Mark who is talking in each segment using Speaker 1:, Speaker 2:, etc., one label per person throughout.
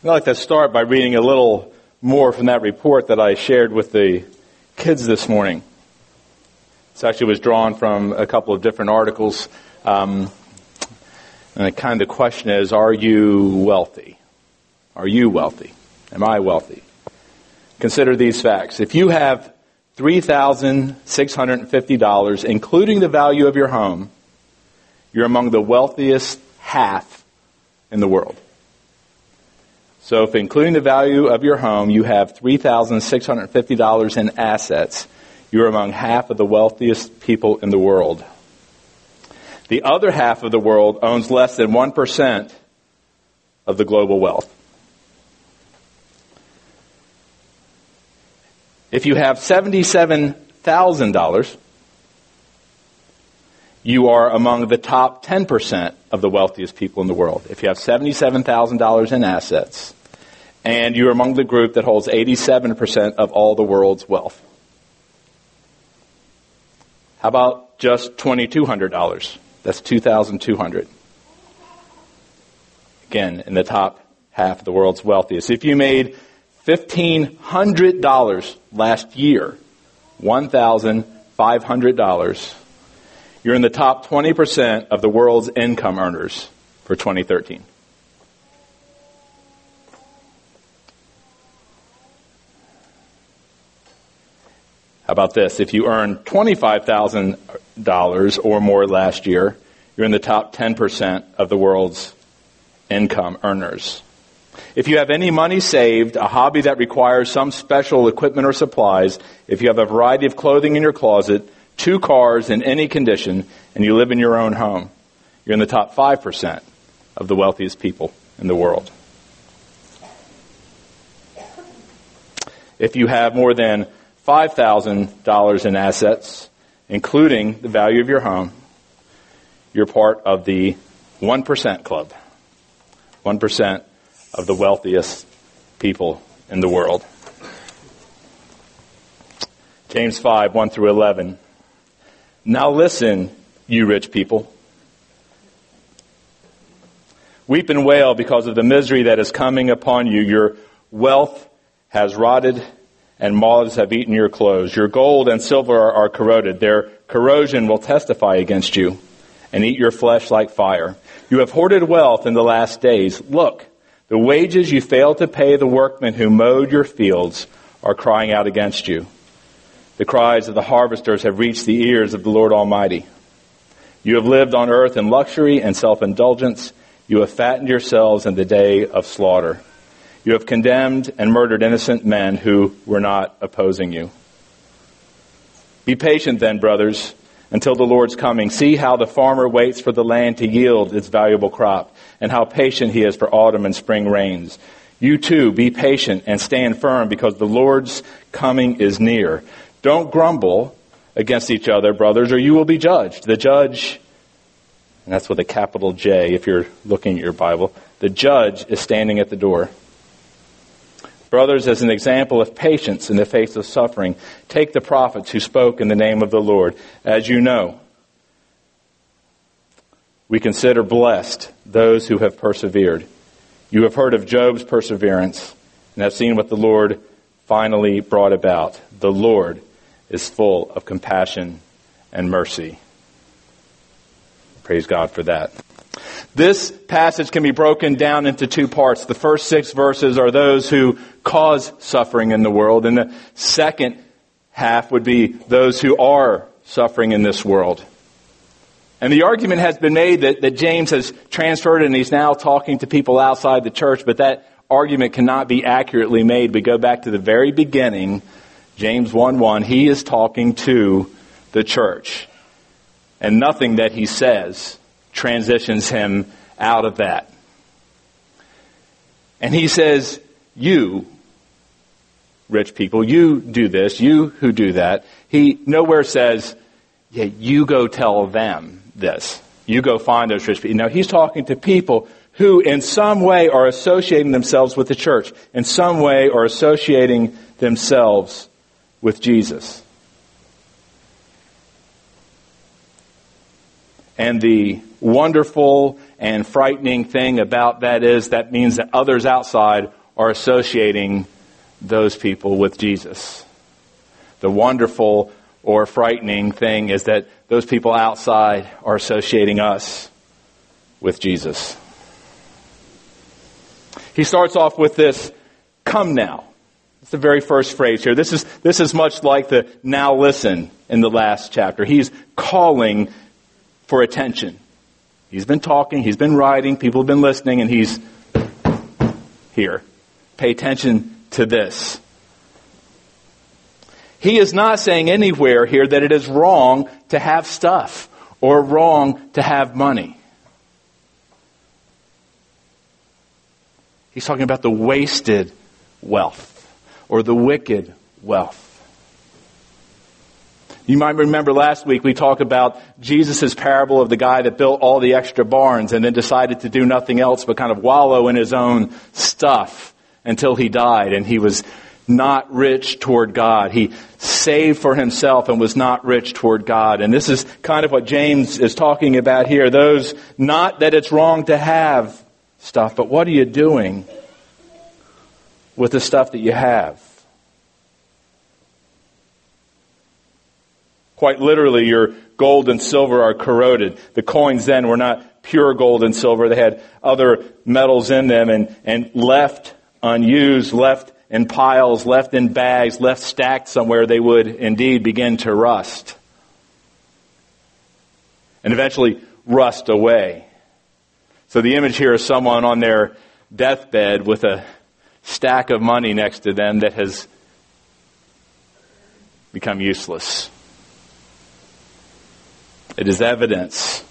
Speaker 1: I'd like to start by reading a little more from that report that I shared with the kids this morning. This actually was drawn from a couple of different articles. And the question is, are you wealthy? Are you wealthy? Am I wealthy? Consider these facts. If you have $3,650, including the value of your home, you're among the wealthiest half in the world. So if including the value of your home, you have $3,650 in assets, you're among half of the wealthiest people in the world. The other half of the world owns less than 1% of the global wealth. If you have $77,000, you are among the top 10% of the wealthiest people in the world. If you have $77,000 in assets, and you're among the group that holds 87% of all the world's wealth. How about just $2,200? That's $2,200. Again, in the top half of the world's wealthiest. If you made $1,500 last year, $1,500, you're in the top 20% of the world's income earners for 2013. How about this? If you earned $25,000 or more last year, you're in the top 10% of the world's income earners. If you have any money saved, a hobby that requires some special equipment or supplies, if you have a variety of clothing in your closet, 2 cars in any condition, and you live in your own home, you're in the top 5% of the wealthiest people in the world. If you have more than $5,000 in assets, including the value of your home, you're part of the 1% club. 1% of the wealthiest people in the world. James 5, 1 through 11. Now listen, you rich people. Weep and wail because of the misery that is coming upon you. Your wealth has rotted, and moths have eaten your clothes. Your gold and silver are corroded. Their corrosion will testify against you and eat your flesh like fire. You have hoarded wealth in the last days. Look, the wages you failed to pay the workmen who mowed your fields are crying out against you. The cries of the harvesters have reached the ears of the Lord Almighty. You have lived on earth in luxury and self-indulgence. You have fattened yourselves in the day of slaughter. You have condemned and murdered innocent men who were not opposing you. Be patient then, brothers, until the Lord's coming. See how the farmer waits for the land to yield its valuable crop, and how patient he is for autumn and spring rains. You too, be patient and stand firm, because the Lord's coming is near. Don't grumble against each other, brothers, or you will be judged. The judge, and that's with a capital J if you're looking at your Bible, the judge is standing at the door. Brothers, as an example of patience in the face of suffering, take the prophets who spoke in the name of the Lord. As you know, we consider blessed those who have persevered. You have heard of Job's perseverance and have seen what the Lord finally brought about. The Lord is full of compassion and mercy. Praise God for that. This passage can be broken down into 2 parts. The first 6 verses are those who cause suffering in the world, and the second half would be those who are suffering in this world. And the argument has been made that James has transferred and he's now talking to people outside the church, but that argument cannot be accurately made. We go back to the very beginning, James 1:1, he is talking to the church. And nothing that he says transitions him out of that. And he says, you, rich people, you do this, you who do that. He nowhere says, yeah, you go tell them this. You go find those rich people. No, he's talking to people who in some way are associating themselves with the church, in some way are associating themselves with Jesus. And the wonderful and frightening thing about that means that others outside are associating those people with Jesus. The wonderful or frightening thing is that those people outside are associating us with Jesus. He starts off with this, "Come now." It's the very first phrase here. This is much like the "now listen" in the last chapter. He's calling for attention. He's been talking, he's been writing, people have been listening, and he's here. Pay attention to this. He is not saying anywhere here that it is wrong to have stuff or wrong to have money. He's talking about the wasted wealth or the wicked wealth. You might remember last week we talked about Jesus' parable of the guy that built all the extra barns and then decided to do nothing else but kind of wallow in his own stuff until he died, and he was not rich toward God. He saved for himself and was not rich toward God. And this is kind of what James is talking about here. Those, not that it's wrong to have stuff, but what are you doing with the stuff that you have? Quite literally, your gold and silver are corroded. The coins then were not pure gold and silver. They had other metals in them and left unused, left in piles, left in bags, left stacked somewhere, they would indeed begin to rust. And eventually rust away. So the image here is someone on their deathbed with a stack of money next to them that has become useless. It is evidence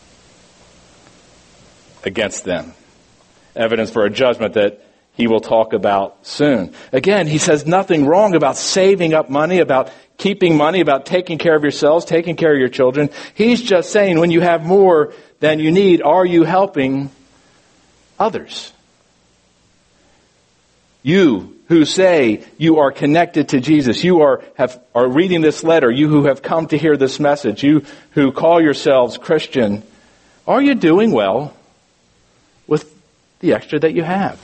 Speaker 1: against them. Evidence for a judgment that he will talk about soon. Again, he says nothing wrong about saving up money, about keeping money, about taking care of yourselves, taking care of your children. He's just saying when you have more than you need, are you helping others? You who say you are connected to Jesus, you are reading this letter, you who have come to hear this message, you who call yourselves Christian, are you doing well with the extra that you have?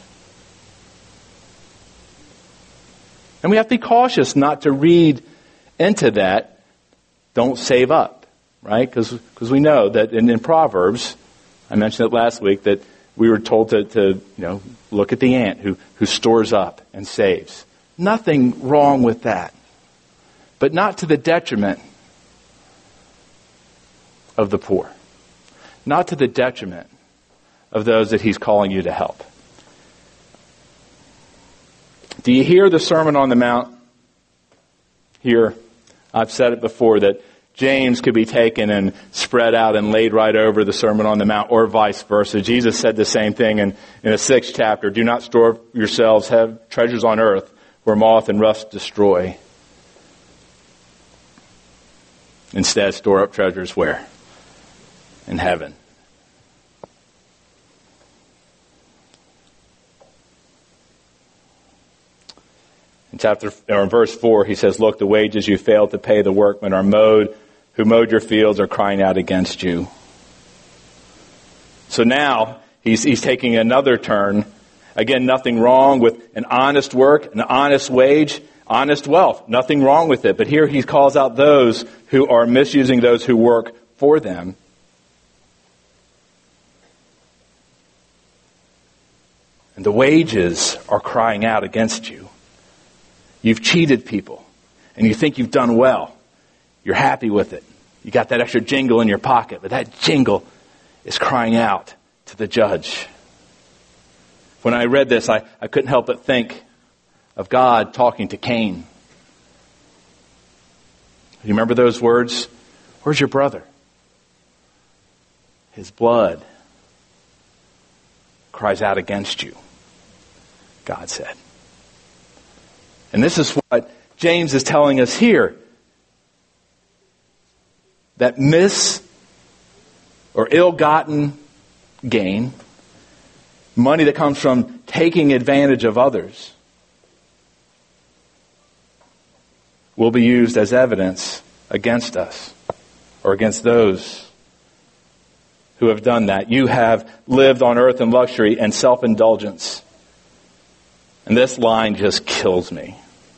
Speaker 1: And we have to be cautious not to read into that, don't save up, right? Because we know that in Proverbs, I mentioned it last week, that we were told to look at the ant who stores up and saves. Nothing wrong with that. But not to the detriment of the poor. Not to the detriment of those that he's calling you to help. Do you hear the Sermon on the Mount here? I've said it before that James could be taken and spread out and laid right over the Sermon on the Mount, or vice versa. Jesus said the same thing in the 6th chapter. Do not store up yourselves, have treasures on earth where moth and rust destroy. Instead, store up treasures where? In heaven. In verse 4, he says, "Look, the wages you failed to pay the workmen who mowed your fields are crying out against you." So now he's taking another turn. Again, nothing wrong with an honest work, an honest wage, honest wealth. Nothing wrong with it. But here he calls out those who are misusing those who work for them. And the wages are crying out against you. You've cheated people, and you think you've done well. You're happy with it. You got that extra jingle in your pocket, but that jingle is crying out to the judge. When I read this, I couldn't help but think of God talking to Cain. You remember those words? Where's your brother? His blood cries out against you, God said. And this is what James is telling us here. That or ill-gotten gain, money that comes from taking advantage of others, will be used as evidence against us or against those who have done that. You have lived on earth in luxury and self-indulgence. And this line just kills me.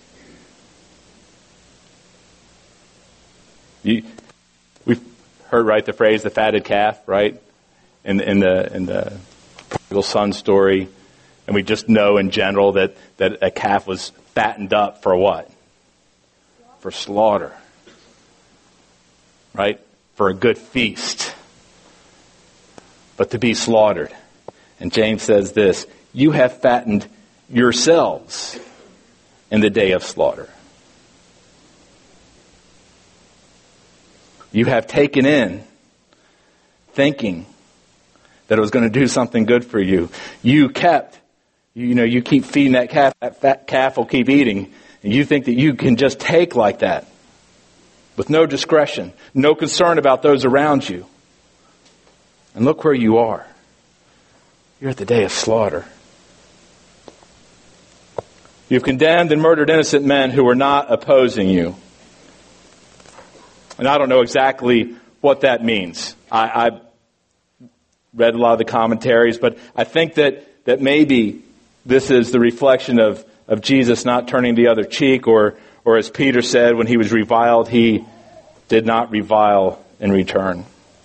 Speaker 1: We've heard, right, the phrase, the fatted calf, right? In the prodigal son story. And we just know in general that a calf was fattened up for what? For slaughter. Right? For a good feast. But to be slaughtered. And James says this, you have fattened yourselves in the day of slaughter. You have taken in, thinking that it was going to do something good for you. You keep feeding that calf, that fat calf will keep eating, and you think that you can just take like that, with no discretion, no concern about those around you. And look where you are. You're at the day of slaughter. You've condemned and murdered innocent men who were not opposing you. And I don't know exactly what that means. I read a lot of the commentaries, but I think that maybe this is the reflection of Jesus not turning the other cheek, or as Peter said, when he was reviled, he did not revile in return.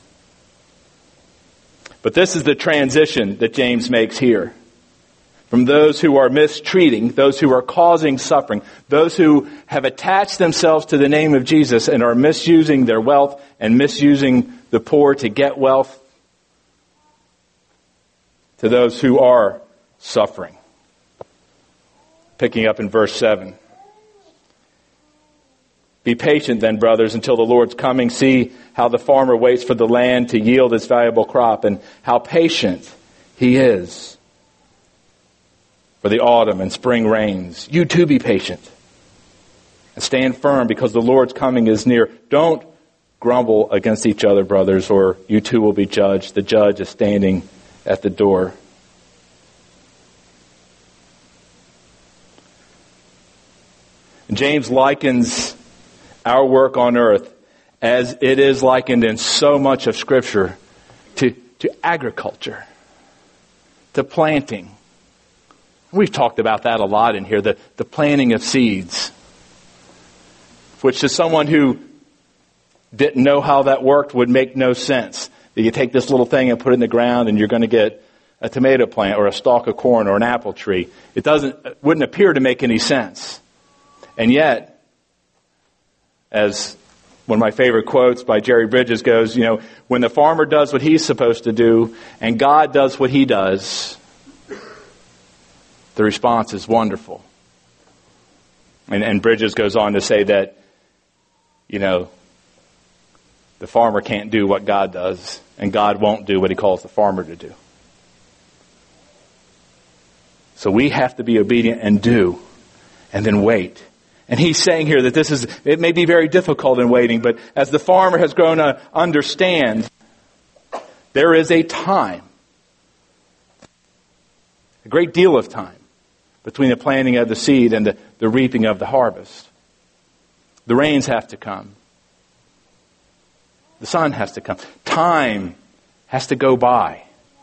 Speaker 1: But this is the transition that James makes here. From those who are mistreating, those who are causing suffering, those who have attached themselves to the name of Jesus and are misusing their wealth and misusing the poor to get wealth, to those who are suffering. Picking up in verse 7. Be patient then, brothers, until the Lord's coming. See how the farmer waits for the land to yield its valuable crop, and how patient he is for the autumn and spring rains. You too be patient and stand firm, because the Lord's coming is near. Don't grumble against each other, brothers, or you too will be judged. The judge is standing at the door. James likens our work on earth, as it is likened in so much of Scripture, to agriculture, to planting. We've talked about that a lot in here, the planting of seeds, which to someone who didn't know how that worked would make no sense. That you take this little thing and put it in the ground and you're going to get a tomato plant or a stalk of corn or an apple tree. It wouldn't appear to make any sense. And yet, as one of my favorite quotes by Jerry Bridges goes, when the farmer does what he's supposed to do and God does what he does, the response is wonderful. And Bridges goes on to say that, the farmer can't do what God does, and God won't do what he calls the farmer to do. So we have to be obedient and do, and then wait. And he's saying here that it may be very difficult in waiting, but as the farmer has grown to understand, there is a time, a great deal of time, between the planting of the seed and the reaping of the harvest. The rains have to come. The sun has to come. Time has to go by.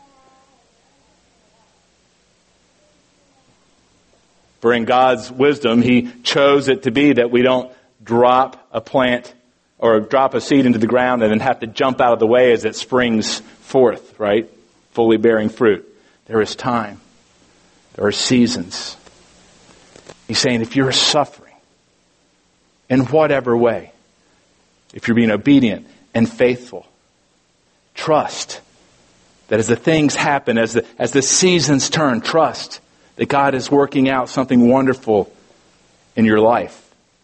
Speaker 1: For in God's wisdom, He chose it to be that we don't drop a plant or drop a seed into the ground and then have to jump out of the way as it springs forth, right? Fully bearing fruit. There is time. There are seasons. He's saying if you're suffering, in whatever way, if you're being obedient and faithful, trust that as the things happen, as the seasons turn, trust that God is working out something wonderful in your life.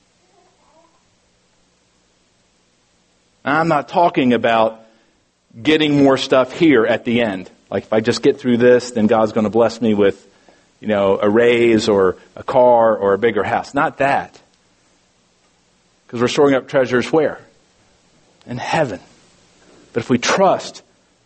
Speaker 1: Now, I'm not talking about getting more stuff here at the end. Like if I just get through this, then God's going to bless me with, a raise or a car or a bigger house. Not that. Because we're storing up treasures where? In heaven. But if we trust,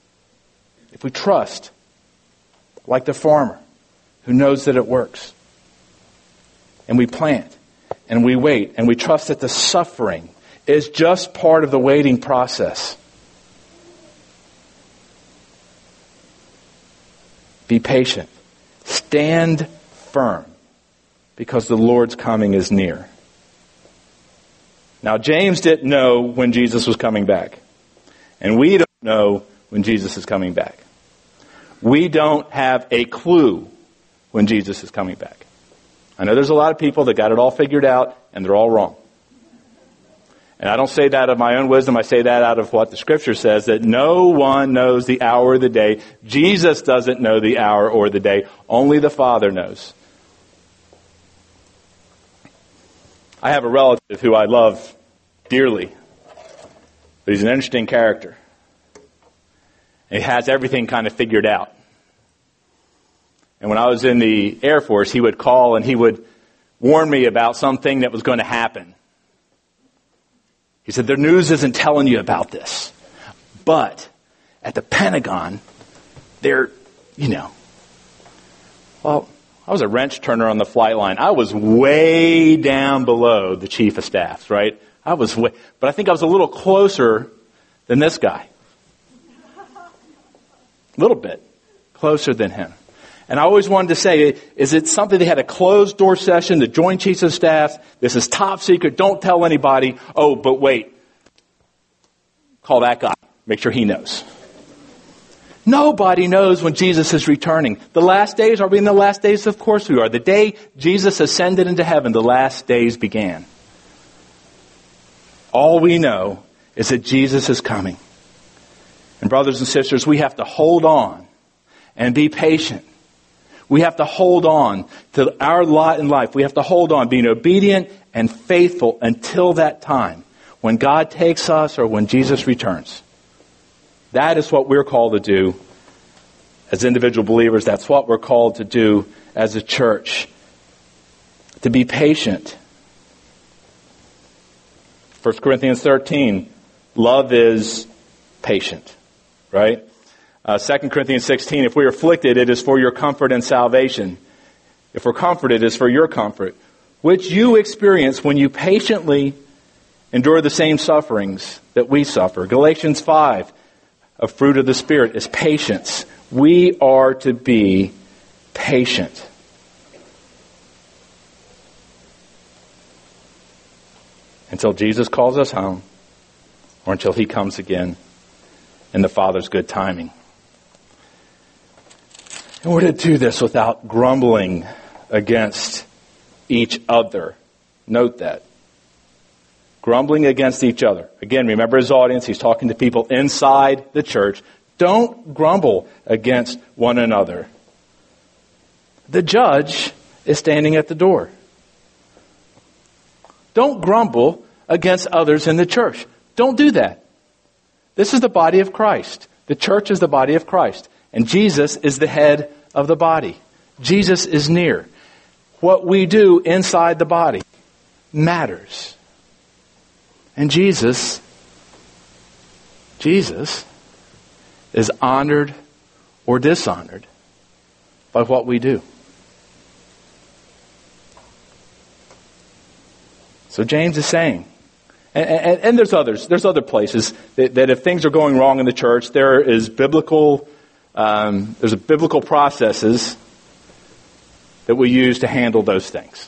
Speaker 1: like the farmer who knows that it works, and we plant, and we wait, and we trust that the suffering is just part of the waiting process. Be patient. Stand firm, because the Lord's coming is near. Now, James didn't know when Jesus was coming back. And we don't know when Jesus is coming back. We don't have a clue when Jesus is coming back. I know there's a lot of people that got it all figured out, and they're all wrong. And I don't say that out of my own wisdom. I say that out of what the Scripture says, that no one knows the hour or the day. Jesus doesn't know the hour or the day. Only the Father knows. I have a relative who I love dearly. But he's an interesting character. He has everything kind of figured out. And when I was in the Air Force, he would call and he would warn me about something that was going to happen. He said, the news isn't telling you about this. But at the Pentagon, they're, Well, I was a wrench turner on the flight line. I was way down below the chief of staffs, right? But I think I was a little closer than this guy. A little bit closer than him. And I always wanted to say, is it something they had a closed door session, the Joint Chiefs of Staff? This is top secret. Don't tell anybody. Oh, but wait. Call that guy. Make sure he knows. Nobody knows when Jesus is returning. The last days, are we in the last days? Of course we are. The day Jesus ascended into heaven, the last days began. All we know is that Jesus is coming. And brothers and sisters, we have to hold on and be patient. We have to hold on to our lot in life. We have to hold on, being obedient and faithful until that time when God takes us or when Jesus returns. That is what we're called to do as individual believers. That's what we're called to do as a church. To be patient. 1 Corinthians 13, love is patient, right? 2 Corinthians 16, if we are afflicted, it is for your comfort and salvation. If we're comforted, it is for your comfort, which you experience when you patiently endure the same sufferings that we suffer. Galatians 5, a fruit of the Spirit is patience. We are to be patient. Until Jesus calls us home, or until He comes again in the Father's good timing. And we're to do this without grumbling against each other. Note that. Grumbling against each other. Again, remember his audience. He's talking to people inside the church. Don't grumble against one another. The judge is standing at the door. Don't grumble against others in the church. Don't do that. This is the body of Christ. The church is the body of Christ. And Jesus is the head of the body. Jesus is near. What we do inside the body matters. And Jesus is honored or dishonored by what we do. So James is saying, and there's other places that if things are going wrong in the church, there's biblical processes that we use to handle those things.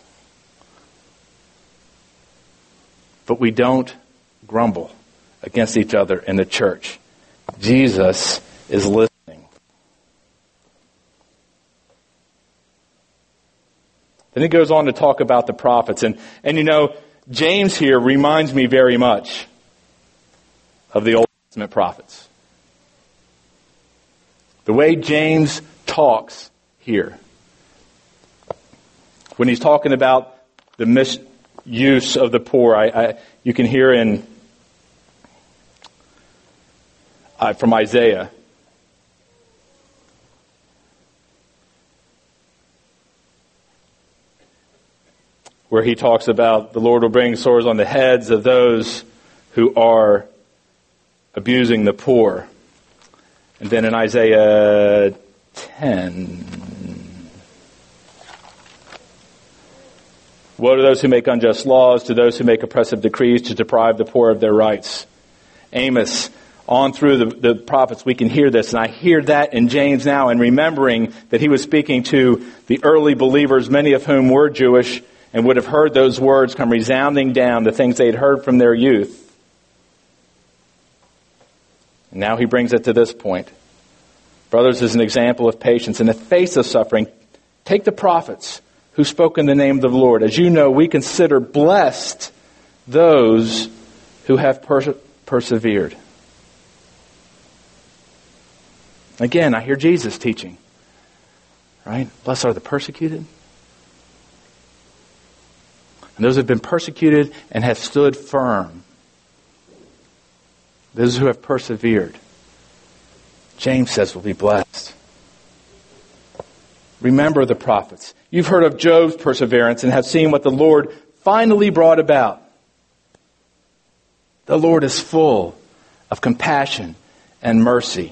Speaker 1: But we don't grumble against each other in the church. Jesus is listening. Then he goes on to talk about the prophets. And James here reminds me very much of the Old Testament prophets. The way James talks here, when he's talking about the misuse of the poor, you can hear from Isaiah. Where he talks about the Lord will bring sores on the heads of those who are abusing the poor. And then in Isaiah 10, woe to those who make unjust laws, to those who make oppressive decrees to deprive the poor of their rights. Amos, on through the prophets, we can hear this. And I hear that in James now, and remembering that he was speaking to the early believers, many of whom were Jewish, and would have heard those words come resounding down, the things they had heard from their youth. And now he brings it to this point. Brothers, as an example of patience in the face of suffering, take the prophets who spoke in the name of the Lord. As you know, we consider blessed those who have persevered. Again, I hear Jesus teaching, right? Blessed are the persecuted. And those who have been persecuted and have stood firm. Those who have persevered. James says will be blessed. Remember the prophets. You've heard of Job's perseverance and have seen what the Lord finally brought about. The Lord is full of compassion and mercy.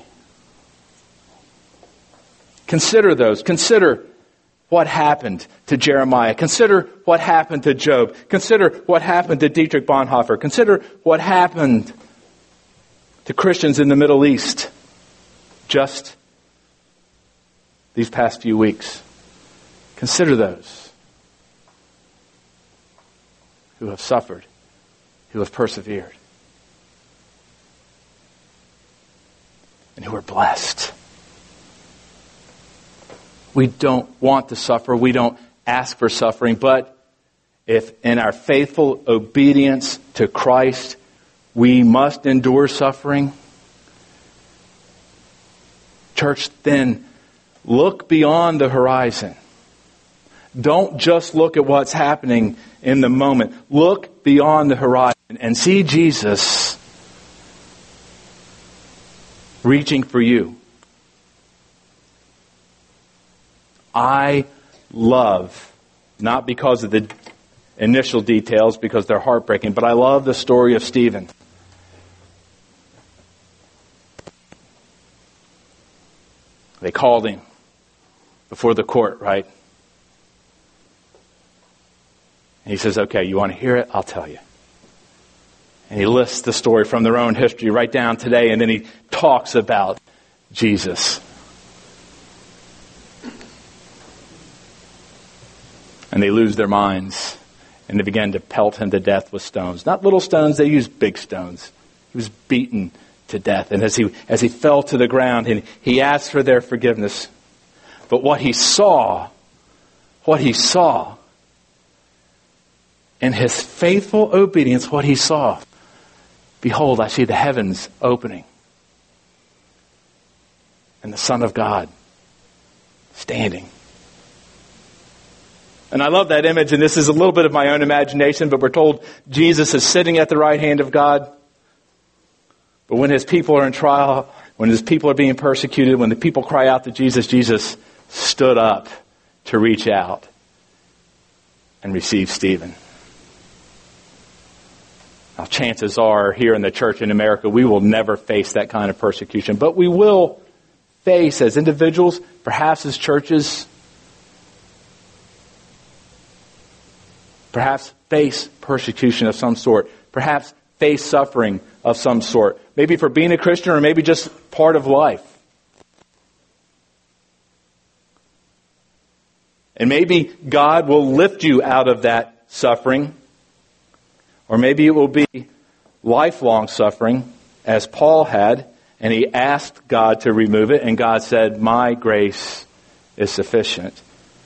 Speaker 1: Consider those. Consider what happened to Jeremiah. Consider what happened to Job. Consider what happened to Dietrich Bonhoeffer. Consider what happened to Christians in the Middle East just these past few weeks. Consider those who have suffered, who have persevered, and who are blessed. We don't want to suffer. We don't ask for suffering. But if in our faithful obedience to Christ, we must endure suffering, church, then look beyond the horizon. Don't just look at what's happening in the moment. Look beyond the horizon and see Jesus reaching for you. I love, not because of the initial details, because they're heartbreaking, but I love the story of Stephen. They called him before the court, right? And he says, okay, you want to hear it? I'll tell you. And he lists the story from their own history right down today, and then he talks about Jesus. And they lose their minds, and they began to pelt him to death with stones. Not little stones, they used big stones. He was beaten to death. And as he fell to the ground, and he asked for their forgiveness. But what he saw in his faithful obedience, what he saw, behold, I see the heavens opening, and the Son of God standing. And I love that image, and this is a little bit of my own imagination, but we're told Jesus is sitting at the right hand of God. But when his people are in trial, when his people are being persecuted, when the people cry out to Jesus, Jesus stood up to reach out and receive Stephen. Now, chances are here in the church in America, we will never face that kind of persecution. But we will face, as individuals, perhaps as churches, perhaps face persecution of some sort. Perhaps face suffering of some sort. Maybe for being a Christian, or maybe just part of life. And maybe God will lift you out of that suffering. Or maybe it will be lifelong suffering, as Paul had, and he asked God to remove it, and God said, my grace is sufficient.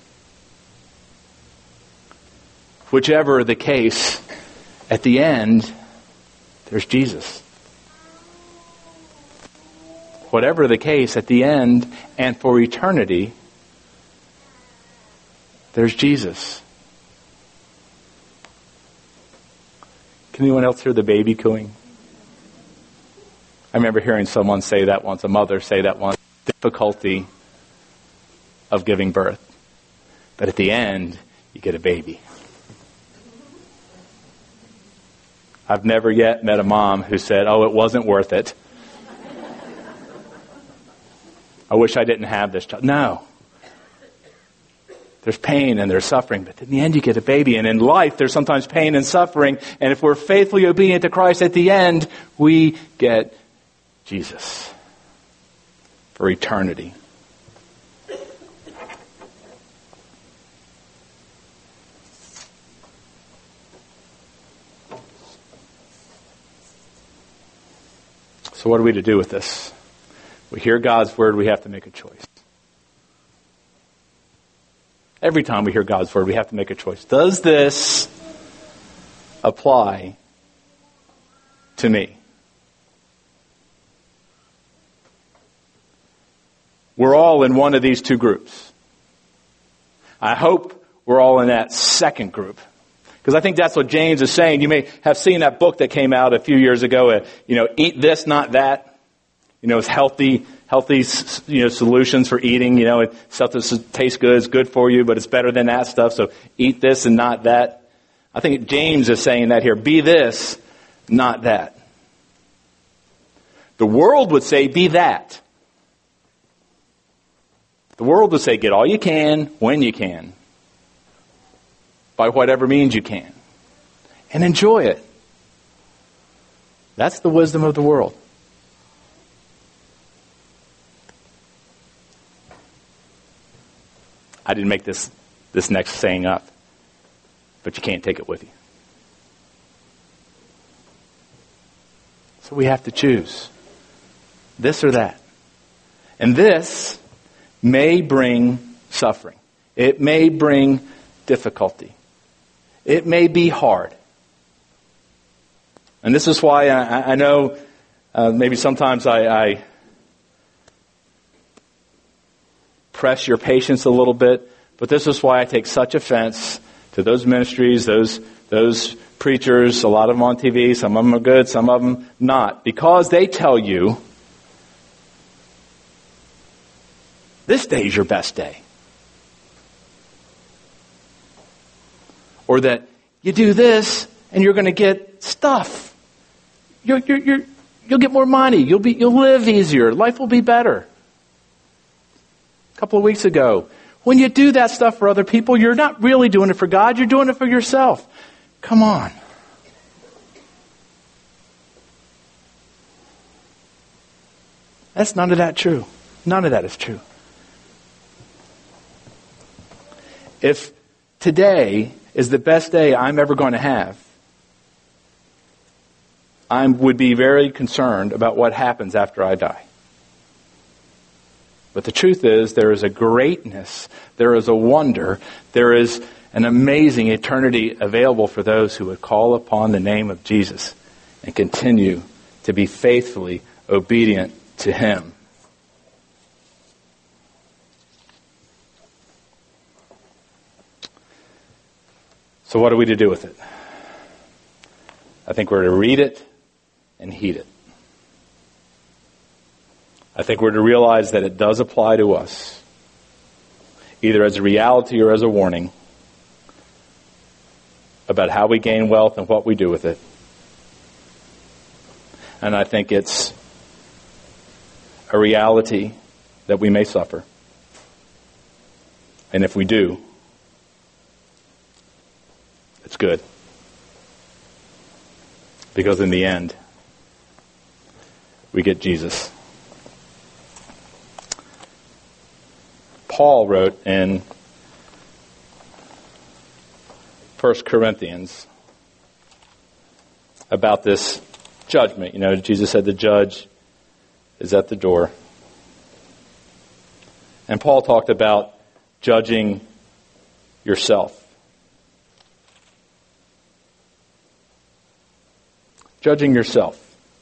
Speaker 1: Whichever the case, at the end, there's Jesus. Whatever the case, at the end and for eternity, there's Jesus. Can anyone else hear the baby cooing? I remember hearing someone say that once, a mother say that once, difficulty of giving birth. But at the end, you get a baby. I've never yet met a mom who said, oh, it wasn't worth it. I wish I didn't have this child. No. There's pain and there's suffering, but in the end you get a baby. And in life there's sometimes pain and suffering. And if we're faithfully obedient to Christ, at the end we get Jesus for eternity. So what are we to do with this? We hear God's word, we have to make a choice. Every time we hear God's word, we have to make a choice. Does this apply to me? We're all in one of these two groups. I hope we're all in that second group. Because I think that's what James is saying. You may have seen that book that came out a few years ago, Eat This, Not That. It's healthy, solutions for eating, stuff that tastes good, is good for you, but it's better than that stuff. So eat this and not that. I think James is saying that here. Be this, not that. The world would say, be that. The world would say, get all you can, when you can. By whatever means you can. And enjoy it. That's the wisdom of the world. I didn't make this next saying up, but you can't take it with you. So we have to choose this or that. And this may bring suffering. It may bring difficulty. It may be hard. And this is why I know maybe sometimes I press your patience a little bit, but this is why I take such offense to those ministries, those preachers, a lot of them on TV, some of them are good, some of them not, because they tell you this day is your best day. Or that you do this and you're going to get stuff. You'll get more money. You'll live easier. Life will be better. A couple of weeks ago, when you do that stuff for other people, you're not really doing it for God. You're doing it for yourself. Come on. That's none of that true. None of that is true. If today is the best day I'm ever going to have, I would be very concerned about what happens after I die. But the truth is, there is a greatness, there is a wonder, there is an amazing eternity available for those who would call upon the name of Jesus and continue to be faithfully obedient to Him. So what are we to do with it? I think we're to read it and heed it. I think we're to realize that it does apply to us, either as a reality or as a warning about how we gain wealth and what we do with it. And I think it's a reality that we may suffer. And if we do, it's good. Because in the end, we get Jesus. Paul wrote in 1 Corinthians about this judgment. Jesus said the judge is at the door. And Paul talked about judging yourself. Judging yourself.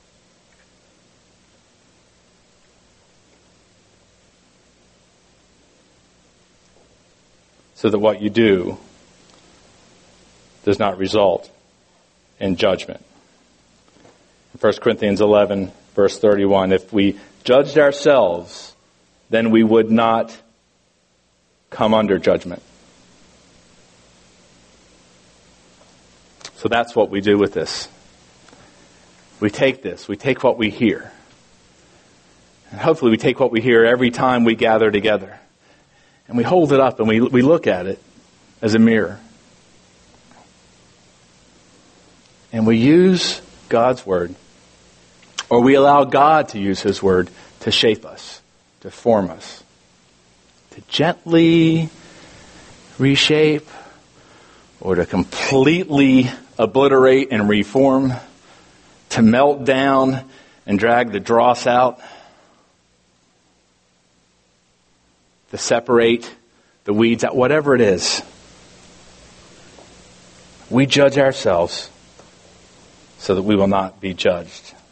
Speaker 1: So that what you do does not result in judgment. In 1 Corinthians 11, verse 31, if we judged ourselves, then we would not come under judgment. So that's what we do with this. We take this, we take what we hear. And hopefully we take what we hear every time we gather together. And we hold it up and we look at it as a mirror. And we use God's Word Or we allow God to use His Word to shape us, to form us, to gently reshape, or to completely obliterate and reform, to melt down and drag the dross out, to separate the weeds out, whatever it is. We judge ourselves so that we will not be judged.